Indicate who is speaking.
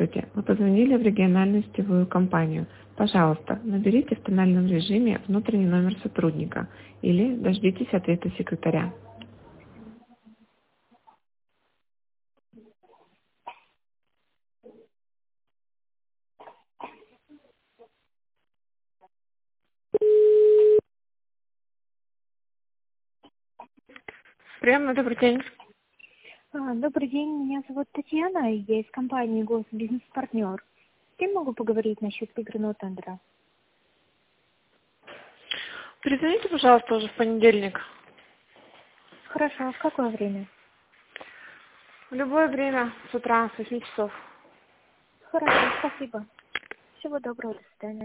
Speaker 1: Здравствуйте. Вы позвонили в региональную сетевую компанию. Пожалуйста, наберите в тональном режиме внутренний номер сотрудника или дождитесь ответа секретаря. Приемный, добрый день.
Speaker 2: Добрый день, меня зовут Татьяна, и я из компании «Госбизнес-партнер». С кем могу поговорить насчет выигранного тендера?
Speaker 1: Перезвоните, пожалуйста, уже в понедельник.
Speaker 2: Хорошо, в какое время?
Speaker 1: В любое время с утра, с 8 часов.
Speaker 2: Хорошо, спасибо. Всего доброго, до свидания.